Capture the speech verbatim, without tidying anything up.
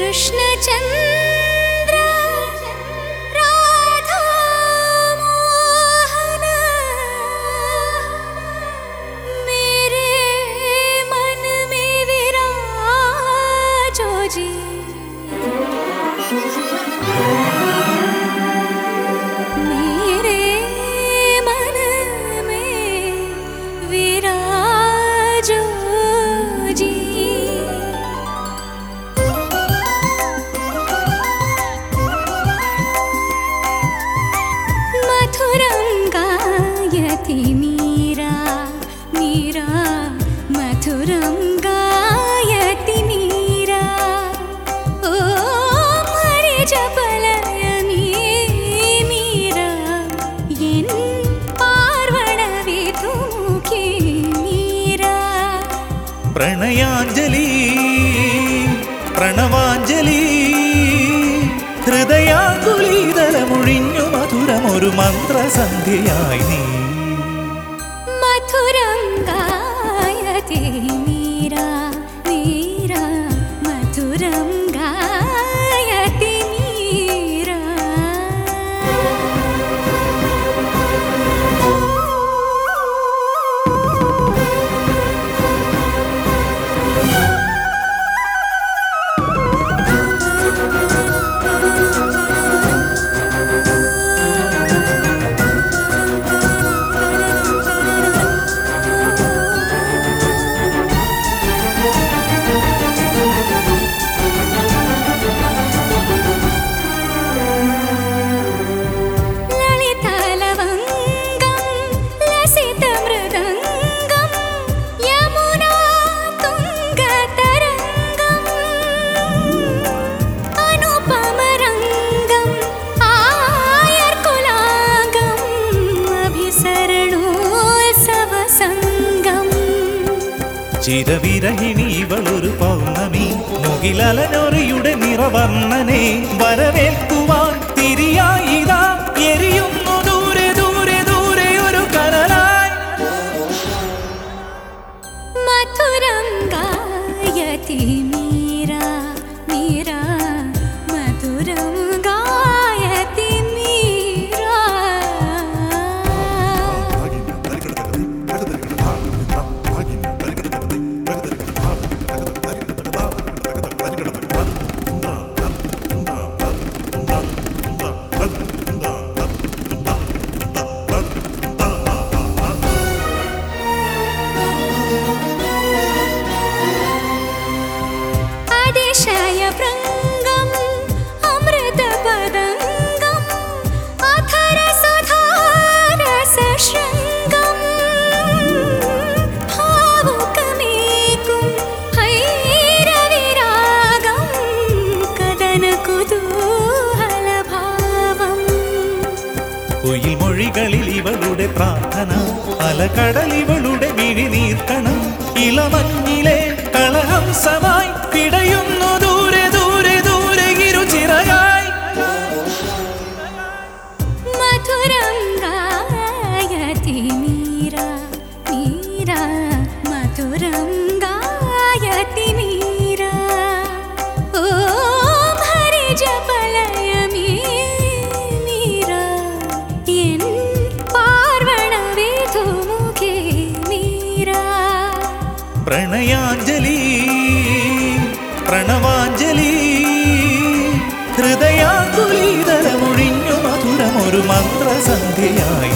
कृष्णचन्द्र राधा मोहन मेरे मन में विराजो जी। मीरा मीरा मधुरं गायति मीरा ओ मरे जपलयमी मीरा एन् पार्वणविधुमुखी मीरा। प्रणयाञ्जलि प्रणवाञ्जलि ഹൃദയാകുലീതലമൊഴിഞ്ഞു മധുരമൊരു മന്ത്രസന്ധ്യയായി നീ। മധുരം ഗായതി മീരാ മീരാ മധുരം ഗായതി മീരാ। ചിരവിരഹിണി ഇവളൊരു പൗർണമി മുകിലലനൊറിയുടെ നിറവർണ്ണനെ വരവേൽക്കുവാൻ തിരിയായി ഇതാ എരിയുന്നു ദൂരെ ദൂരെ ദൂരെ ഒരു കനലായി। മധുരം ഗായതി മീരാ മീരാ മധുരം ഗായതി മീരാ। അതിശയഭൃംഗം അമൃതപദംഗം അധരസുധാരസശൃംഗം ഭാവുകമേകും ഭൈരവിരാഗം കദനകുതൂഹലഭാവം। കുയിൽ മൊഴികളിൽ ഇവളുടെ പ്രാർത്ഥന അലകടലിവളുടെ മിഴിനീർക്കണം ഇളമഞ്ഞിലെ കളഹംസമായി പിടയുന്നു ദൂരെ ദൂരെ ദൂരെ ഇരുചിറകായി। മധുരം ഗായതി മീരാ മീരാ മധുരം ഗായതി മീരാ ഓ മരെ ജപലയമീ മീരാ എൻ പാർവണവിധുമുഖി മീരാ। പ്രണയാഞ്ജലി പ്രണവാഞ്ജലി ഹൃദയാകുലീതലമൊഴിഞ്ഞു മധുരമൊരു മന്ത്രസന്ധ്യയായി